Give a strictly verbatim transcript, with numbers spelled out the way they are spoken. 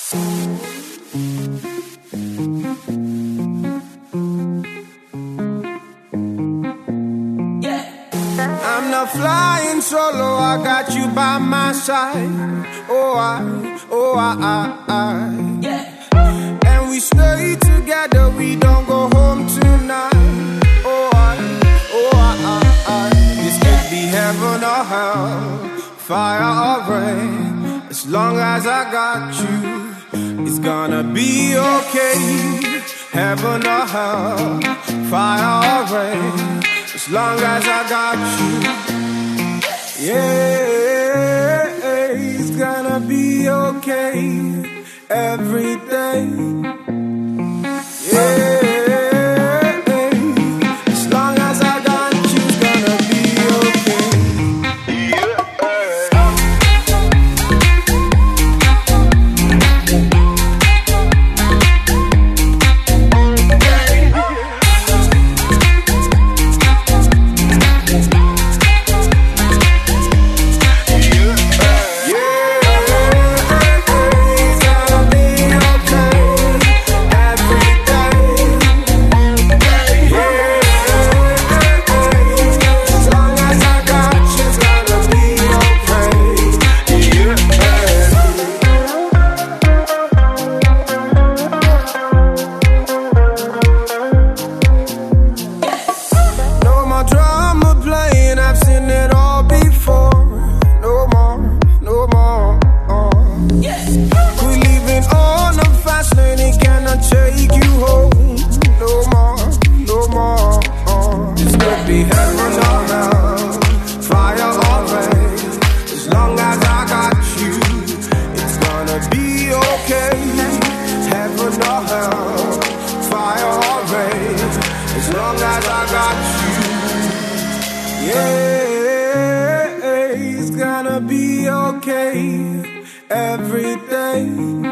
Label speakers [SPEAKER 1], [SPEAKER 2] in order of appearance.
[SPEAKER 1] I'm not flying solo, I got you by my side. Oh, I, oh, I, I, I. And we stay together, we don't go home tonight. Oh, I, oh, I, I, I. This could be heaven or hell, fire or rain. As long as I got you, it's gonna be okay. Heaven or hell, fire or rain. As long as I got you, yeah, it's gonna be okay every day. Yeah, as long as I got you, it's gonna be okay. As long as I got you, yeah, it's gonna be okay every day.